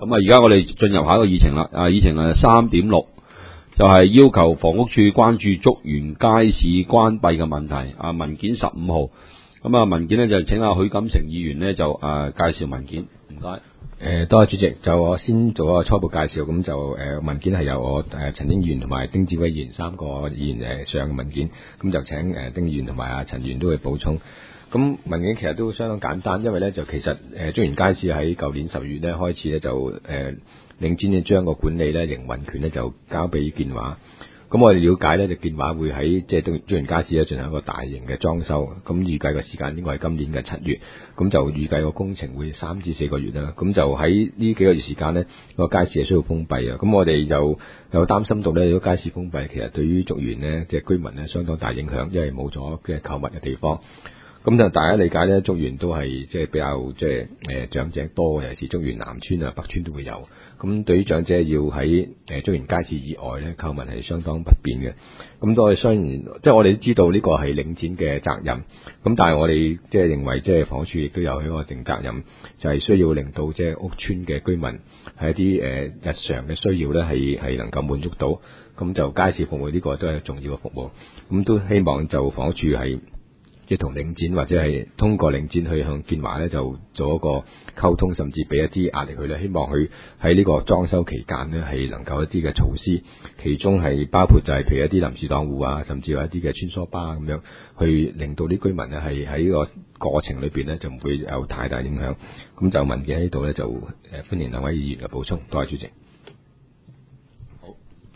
咁而家我哋進入下一個議程啦。議程係 3.6， 就係要求房屋署關注竹園街市關閉嘅問題。文件15號。咁文件呢就請阿許錦成議員呢就介紹文件。唔該。 多謝主席。就我先做一個初步介紹，咁就文件係由我陳英議員同埋丁志威議員3個議員上嘅文件，咁就請丁議員同埋陳議員都會補充。咁文件其實都相當簡單，因為咧就其實竹園街市喺舊年10月咧開始咧就領展咧將個管理咧營運權咧就交俾建華。咁我哋了解咧就建華會喺即係竹園街市咧進行一個大型嘅裝修，咁預計嘅時間應該係今年嘅7月，咁就預計個工程會3至4個月啦。咁就喺呢幾個月時間咧，個街市係需要封閉啊。咁我哋就有擔心到咧，如果街市封閉，其實對於竹園咧即係居民咧相當大影響，因為冇咗嘅購物嘅地方。咁就大家理解咧，竹園都係即係比較即係長者多，尤其是竹園南村啊、北村都會有。咁對於長者要喺竹園街市以外咧購物係相當不便嘅。咁都係雖然即係我哋都知道呢個係領展嘅責任，咁但係我哋即係認為即係房署亦都有一個定責任，就係需要令到即係屋村嘅居民係一啲日常嘅需要咧係能夠滿足到。咁就街市服務呢個都係重要嘅服務。咁都希望就房署係即係同領展或者係通過領展去向建華咧就做一個溝通，甚至俾一啲壓力佢咧，希望佢喺呢個裝修期間呢係能夠一啲嘅措施，其中係包括就係譬如一啲臨時檔戶啊，甚至有一啲嘅穿梭巴咁樣，去令到啲居民呢係喺呢個過程裏邊呢就唔會有太大影響。咁就文件喺呢度呢，就歡迎兩位議員嘅補充，多謝主席。 好，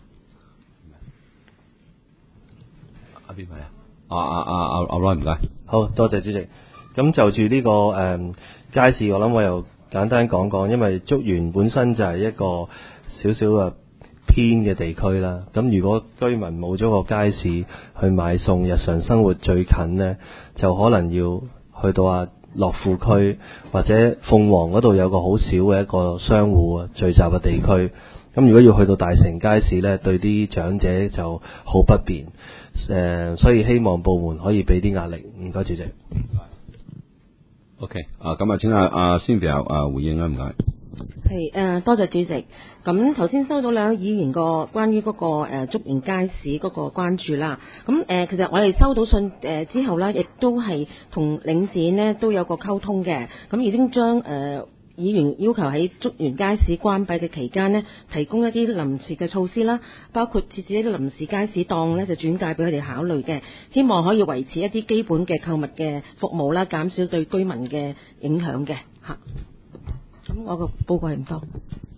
邊位啊？阿 Ron 唔該。 好多謝主席。咁就住呢個街市，我諗我又簡單講講，因為竹園本身就係一個少少偏嘅地區啦。咁如果居民冇咗個街市去買餸，日常生活最近呢，就可能要去到樂富區或者鳳凰嗰度有個好少嘅一個商戶聚集嘅地區。咁如果要去到大城街市呢，對啲長者就好不便。所以希望部門可以俾啲壓力。唔該主席。 OK， 咁請阿 Cynthia 回應啦，唔該。 係多謝主席。咁頭先收到兩位議員個關於嗰個竹園街市嗰個關注啦。咁其實我哋收到信之後呢，亦都係同領展呢都有個溝通嘅。咁已經將議員要求喺竹園街市關閉嘅期間呢，提供一啲臨時嘅措施啦，包括設置一啲臨時街市檔呢，就轉介俾佢哋考慮嘅，希望可以維持一啲基本嘅購物嘅服務啦，減少對居民嘅影響嘅嚇。咁我個報告係唔多。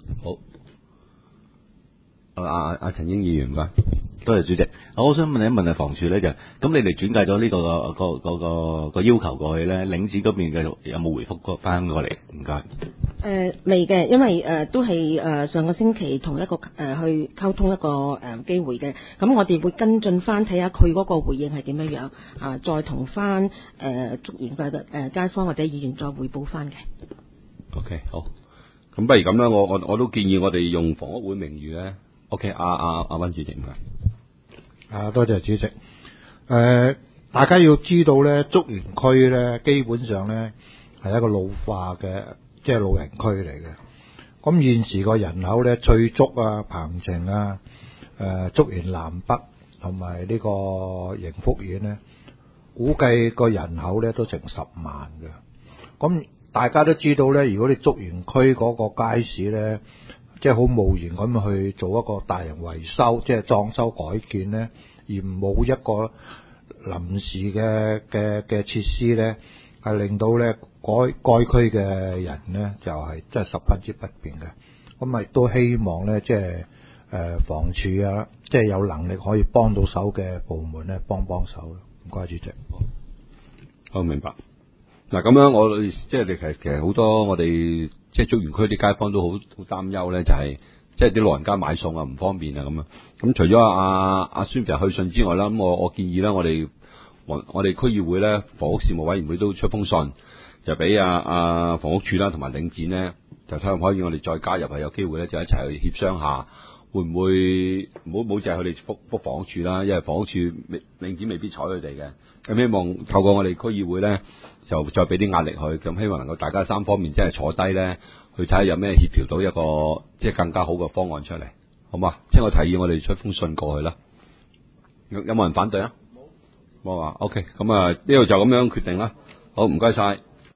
好。阿陳英議員唔該。 多謝主席。我想問一問房署咧，就咁你哋轉介咗呢個要求過去咧，領事嗰邊嘅有冇回覆翻過嚟？唔該。 未嘅，因為都係上個星期同一個去溝通一個機會嘅，咁我哋會跟進翻睇下佢嗰個回應係點樣樣再同翻竹園嘅街坊或者議員再匯報翻嘅。 OK， 好。咁不如咁啦，我都建議我哋用房屋會名譽咧。OK， 阿溫主席唔該。 多謝主席。大家要知道咧，竹園區咧基本上咧係一個老化嘅即係老人區嚟嘅。咁現時個人口咧，翠竹啊、鵬程啊、竹園南北同埋呢個盈福苑咧，估計個人口咧都成10萬嘅。咁大家都知道咧，如果你竹園區嗰個街市咧，即係好無言咁去做一個大型維修，即係裝修改建咧，而冇一個臨時嘅設施咧，係令到咧該區嘅人咧就係真係十分之不便嘅。咁亦都希望咧，即係房署啊，即係有能力可以幫到手嘅部門咧，幫手咯。唔該，主席。 好，明白。嗱，咁樣我即係其實好多我哋即係竹園區啲街坊都好擔憂咧，就係即係啲老人家買餸啊唔方便啊咁樣。咁除咗阿孫就去信之外啦，咁我建議咧，我哋區議會咧房屋事務委員會都出封信，就俾阿房屋署啦同埋領展咧，就睇下可以我哋再加入係有機會咧，就一齊去協商下，會唔會唔好淨係佢哋覆房屋署啦，因為房屋署領展未必睬佢哋嘅。咁希望透過我哋區議會咧，就再俾啲壓力佢，咁希望能夠大家3方面即係坐低咧， 去睇下有咩協調到一個即係更加好嘅方案出嚟，好嘛？即係我提議我哋出封信過去啦。有冇人反對啊？冇啊。OK， 咁啊呢度就咁樣決定啦。好，唔該晒。